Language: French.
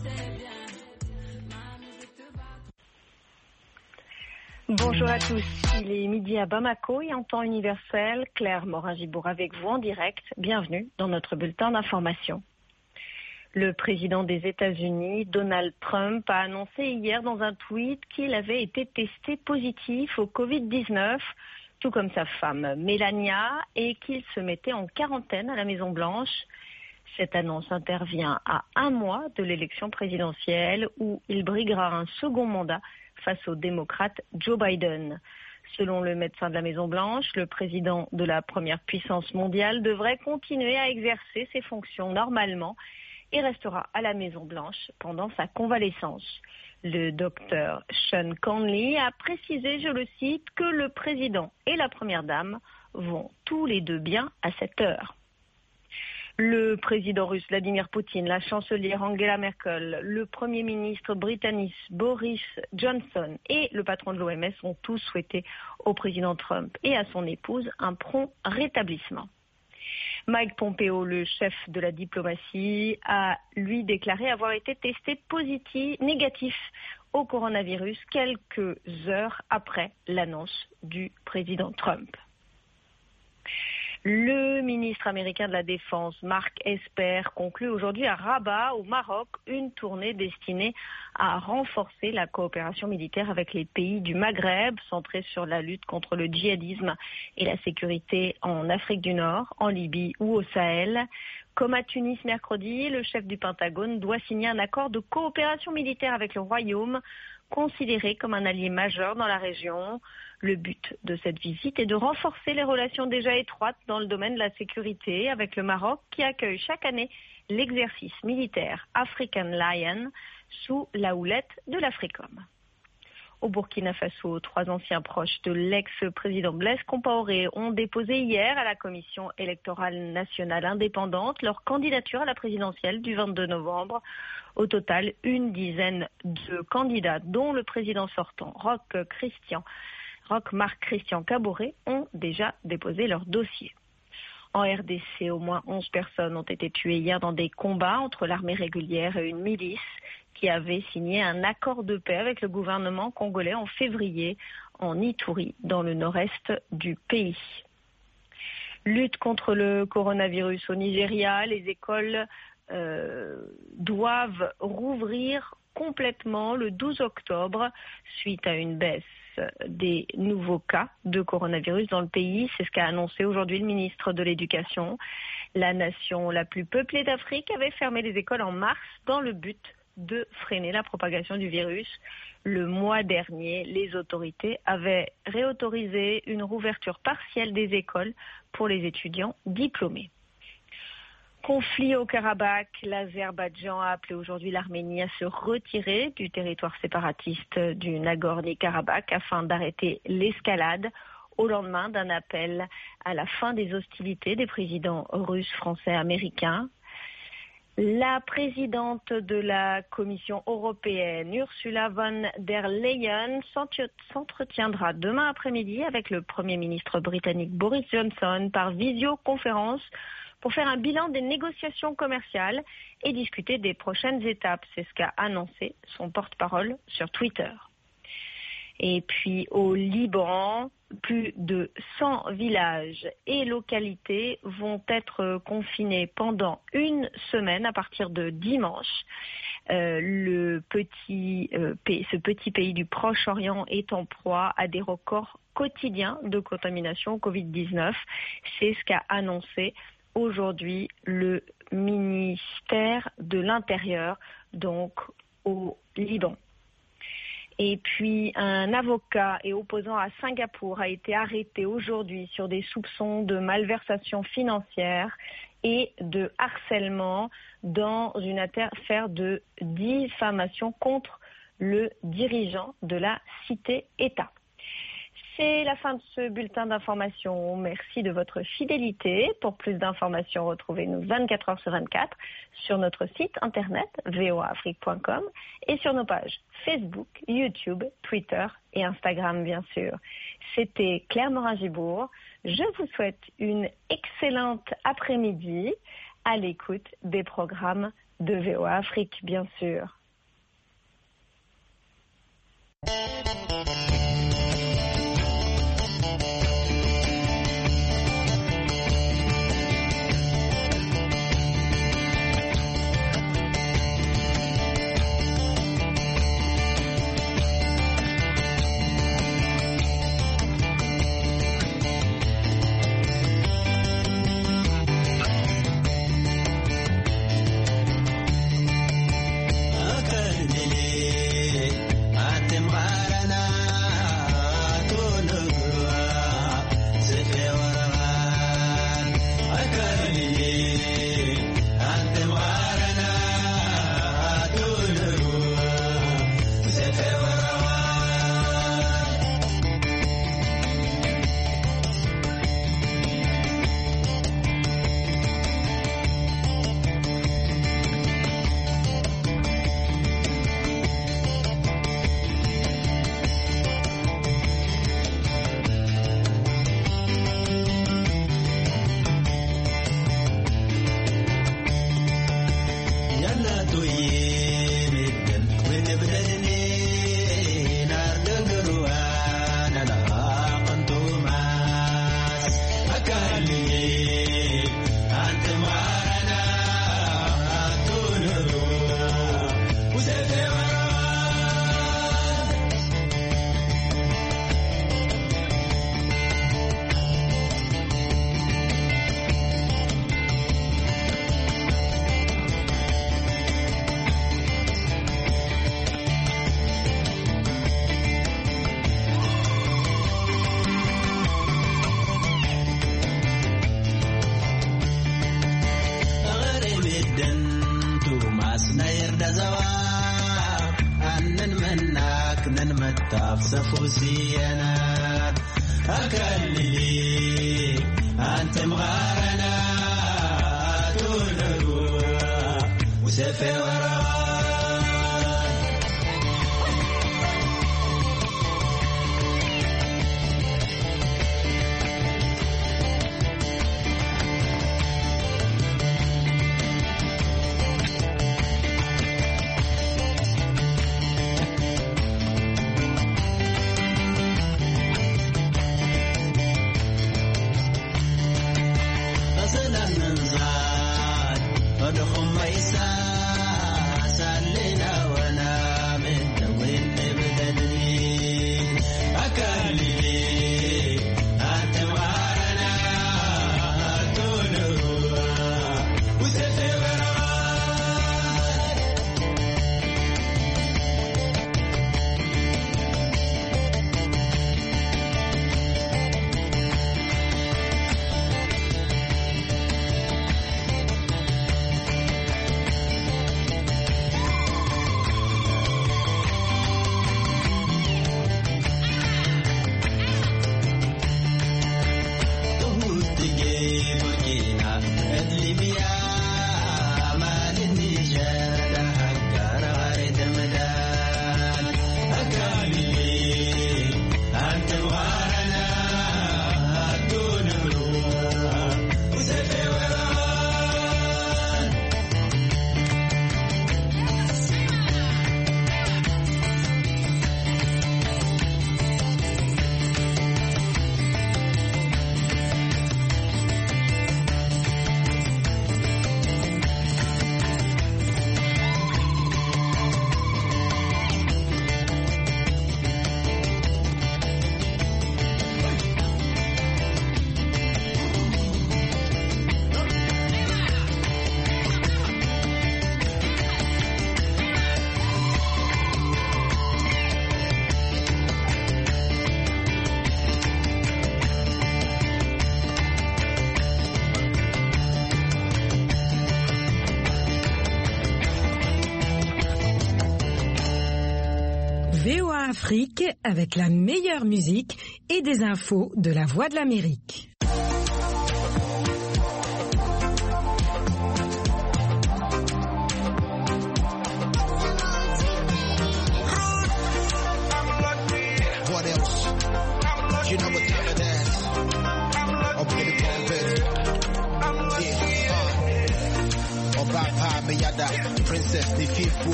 Bonjour à tous, il est midi à Bamako et en temps universel, Claire Morin-Gibour avec vous en direct. Bienvenue dans notre bulletin d'information. Le président des États-Unis, Donald Trump, a annoncé hier dans un tweet qu'il avait été testé positif au Covid-19, tout comme sa femme Melania, et qu'il se mettait en quarantaine à la Maison-Blanche. Cette annonce intervient à un mois de l'élection présidentielle où il briguera un second mandat face au démocrate Joe Biden. Selon le médecin de la Maison-Blanche, le président de la première puissance mondiale devrait continuer à exercer ses fonctions normalement et restera à la Maison-Blanche pendant sa convalescence. Le docteur Sean Conley a précisé, je le cite, que le président et la première dame vont tous les deux bien à cette heure. Le président russe Vladimir Poutine, la chancelière Angela Merkel, le premier ministre britannique Boris Johnson et le patron de l'OMS ont tous souhaité au président Trump et à son épouse un prompt rétablissement. Mike Pompeo, le chef de la diplomatie, a lui déclaré avoir été testé négatif au coronavirus quelques heures après l'annonce du président Trump. Le ministre américain de la Défense, Mark Esper, conclut aujourd'hui à Rabat, au Maroc, une tournée destinée à renforcer la coopération militaire avec les pays du Maghreb, centrée sur la lutte contre le djihadisme et la sécurité en Afrique du Nord, en Libye ou au Sahel. Comme à Tunis mercredi, le chef du Pentagone doit signer un accord de coopération militaire avec le Royaume, considéré comme un allié majeur dans la région. Le but de cette visite est de renforcer les relations déjà étroites dans le domaine de la sécurité avec le Maroc qui accueille chaque année l'exercice militaire African Lion sous la houlette de l'Africom. Au Burkina Faso, 3 anciens proches de l'ex-président Blaise Compaoré ont déposé hier à la Commission électorale nationale indépendante leur candidature à la présidentielle du 22 novembre. Au total, une dizaine de candidats, dont le président sortant, Roch Marc-Christian Kaboré, ont déjà déposé leur dossier. En RDC, au moins 11 personnes ont été tuées hier dans des combats entre l'armée régulière et une milice qui avait signé un accord de paix avec le gouvernement congolais en février en Ituri, dans le nord-est du pays. Lutte contre le coronavirus au Nigeria, les écoles doivent rouvrir complètement le 12 octobre suite à une baisse des nouveaux cas de coronavirus dans le pays. C'est ce qu'a annoncé aujourd'hui le ministre de l'Éducation. La nation la plus peuplée d'Afrique avait fermé les écoles en mars dans le but de freiner la propagation du virus. Le mois dernier, les autorités avaient réautorisé une rouverture partielle des écoles pour les étudiants diplômés. Conflit au Karabakh, l'Azerbaïdjan a appelé aujourd'hui l'Arménie à se retirer du territoire séparatiste du Nagorno-Karabakh afin d'arrêter l'escalade au lendemain d'un appel à la fin des hostilités des présidents russes, français et américains. La présidente de la Commission européenne, Ursula von der Leyen, s'entretiendra demain après-midi avec le Premier ministre britannique Boris Johnson par visioconférence pour faire un bilan des négociations commerciales et discuter des prochaines étapes. C'est ce qu'a annoncé son porte-parole sur Twitter. Et puis au Liban, plus de 100 villages et localités vont être confinés pendant une semaine à partir de dimanche. Ce petit pays du Proche-Orient est en proie à des records quotidiens de contamination au Covid-19. C'est ce qu'a annoncé aujourd'hui le ministère de l'Intérieur, donc au Liban. Et puis, un avocat et opposant à Singapour a été arrêté aujourd'hui sur des soupçons de malversation financière et de harcèlement dans une affaire de diffamation contre le dirigeant de la Cité-État. C'est la fin de ce bulletin d'information. Merci de votre fidélité. Pour plus d'informations, retrouvez-nous 24 heures sur 24 sur notre site internet voaafrique.com et sur nos pages Facebook, YouTube, Twitter et Instagram, bien sûr. C'était Claire Morin-Gibour. Je vous souhaite une excellente après-midi à l'écoute des programmes de VOA Afrique, bien sûr. VOA Afrique avec la meilleure musique et des infos de la Voix de l'Amérique. What else? You know what time it is. Open the canvas. Yeah. Obapa Miyada. ni fiffo